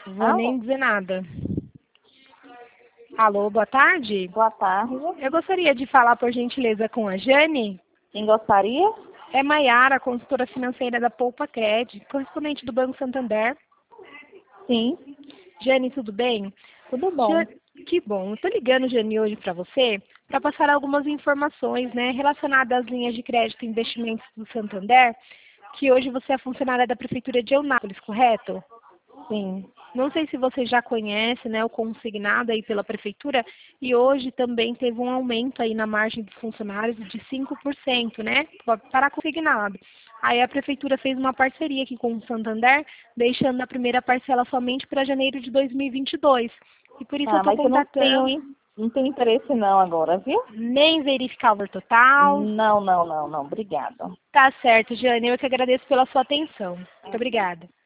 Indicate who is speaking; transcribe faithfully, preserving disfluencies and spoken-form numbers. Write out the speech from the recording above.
Speaker 1: Vou nem dizer nada. Alô, boa tarde.
Speaker 2: Boa tarde.
Speaker 1: Eu gostaria de falar, por gentileza, com a Jane.
Speaker 2: Quem gostaria?
Speaker 1: É Maiara, consultora financeira da Poupa Cred, correspondente do Banco Santander.
Speaker 2: Sim.
Speaker 1: Jane, tudo bem?
Speaker 2: Tudo bom.
Speaker 1: Ja- Que bom. Eu tô ligando, Jane, hoje para você para passar algumas informações, né, relacionadas às linhas de crédito e investimentos do Santander, que hoje você é funcionária da Prefeitura de Eunápolis, correto?
Speaker 2: Sim.
Speaker 1: Não sei se você já conhece, né, o consignado aí pela Prefeitura, e hoje também teve um aumento aí na margem dos funcionários de cinco por cento, né, para consignado. Aí a Prefeitura fez uma parceria aqui com o Santander, deixando a primeira parcela somente para janeiro de dois mil e vinte e dois. E por isso eu
Speaker 2: Ah,
Speaker 1: estou
Speaker 2: mas eu não tenho,
Speaker 1: contatando,
Speaker 2: in- não tenho interesse não agora, viu?
Speaker 1: nem verificar o valor total.
Speaker 2: Não, não, não, não. Obrigada.
Speaker 1: Tá certo, Jane, eu que agradeço pela sua atenção. Muito obrigada.